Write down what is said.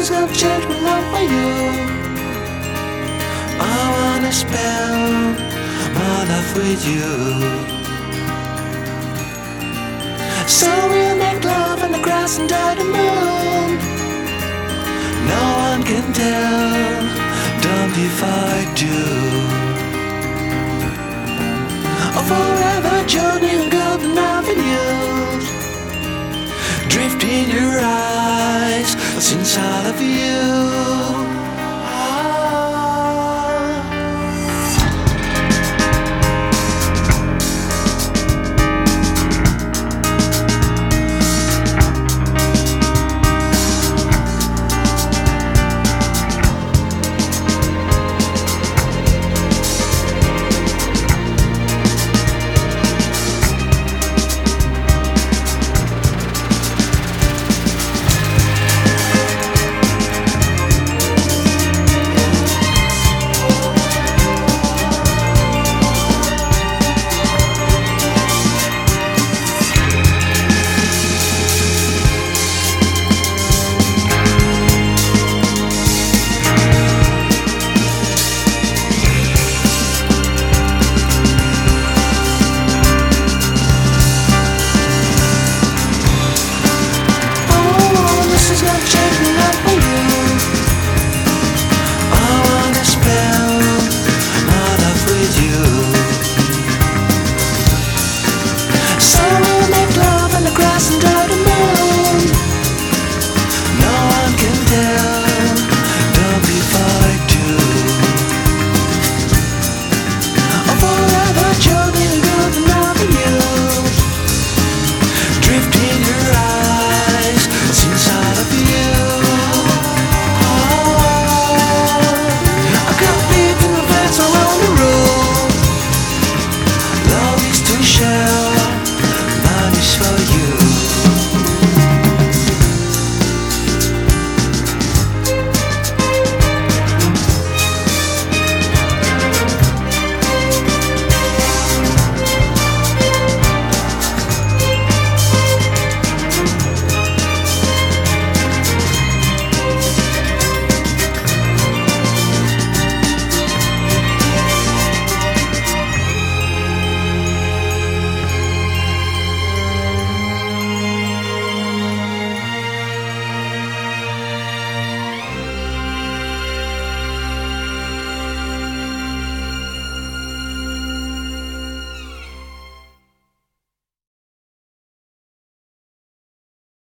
is gonna change my life for you. I wanna spend my life with you. So we'll make love on the grass under the moon. No one can tell, don't if I do. A forever journey on golden avenues. Drift in your eyes, since I love you.